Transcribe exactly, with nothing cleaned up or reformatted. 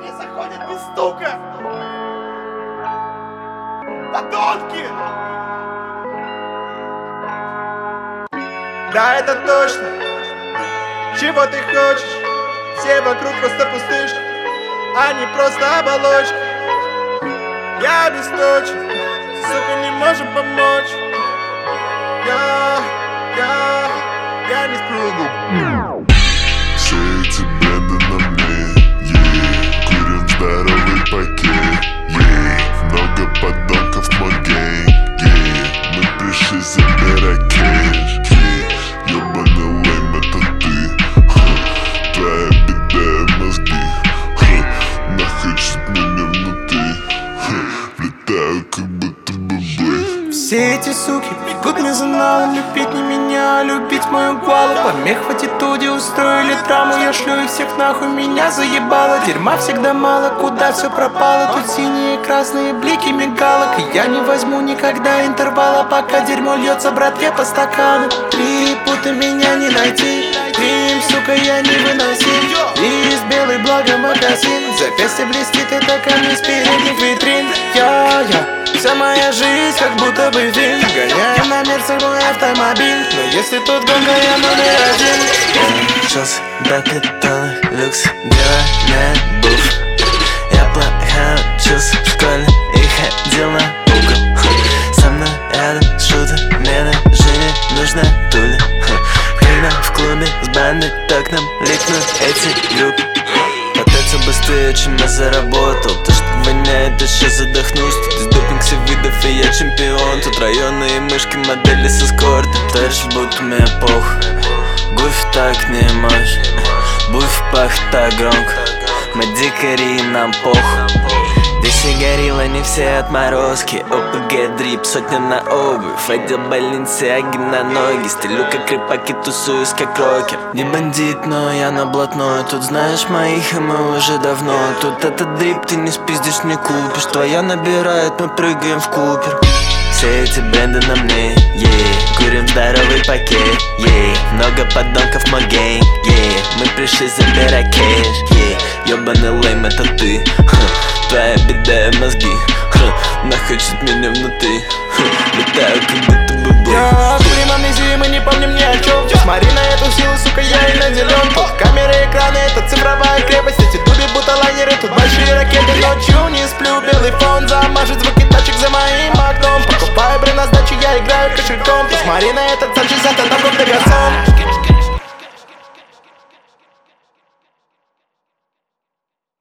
не заходят без стука. Подонки! Да, это точно. Чего ты хочешь? Все вокруг просто пустышки, они просто оболочки. Я обесточен, сука, не можем помочь. Я, я, я не сплю. Все эти бренды на мне, yeah. Курим здоровый пакет, yeah. Много подонков в мой гейм, yeah. Мы пришли забирать кэш, yeah. Ёбаный лейм, это ты, ха. Твоя беда мозги, ха. Нахуй чуть меня внутри, ха. Влетаю как будто бы бой. Все эти суки бегут мне за налом. Любить не меня, а любить мою голову. Помех в аттитуде устроили драму. Я шлю и всех нахуй, меня заебало. Дерьма всегда мало, куда все пропало. Тут синие и красные блики мигалок. И я не возьму никогда интервала, пока дерьмо льется братве по стакану. Три пута меня не найти, Рим, сука, я не выносим. Лист белый, благо магазин. Запястье блестит, это камни с передних витрин. Я, я вся моя жизнь как будто бы фильм. Гоняю на мерцах мой автомобиль, но если тут гонка, я номер один. Шелс до питона, люкс, дело не буф. Я плохо учился в школе и ходил на угол. Со мной рядом шутер, мне даже не нужна туля. Когда в клубе с бандой, так нам ликнут эти группы. Потаться быстрее, чем я заработал. То, что воняет, я сейчас задохнусь. Тут из допинг всех видов, и я чемпион. Тут районные мышки, модели с эскортом. Товарищ, будто меня пох. Гуфь так не можешь. Буфь пах так громко. Мы дикари, нам пох. Здесь и горилла, не все отморозки. ОПГ, дрип, сотня на обувь. Отдел Баленсиаги на ноги. Стелю как рыбаки, тусуюсь как рокер. Не бандит, но я на блатной. Тут знаешь моих, и мы уже давно. Тут этот дрип, ты не спиздишь, не купишь. Твоя набирает, мы прыгаем в Купер. Все эти бренды на мне, yeah. Курим здоровый пакет, yeah. Много подонков в мой гейм, yeah. Мы пришли забирать кэш, yeah. Ёбаный лейм, это ты, ха. Твоя беда мозги, ха. Нахуй чуть меня внутри, ха. Летаю как будто бы бой. Я курим амнезии, мы не помним ни о чем. Смотри на эту силу, сука, я и наделен. Тут камеры, экраны, это цифровая крепость. Эти дуби, будто лайнеры, тут большие ракеты. Ночью не сплю, белый фон замажет звуки тачек за моим окном. Покупаю бред на сдачу, я играю кошельком. Посмотри на этот Санчес, это такой горцом.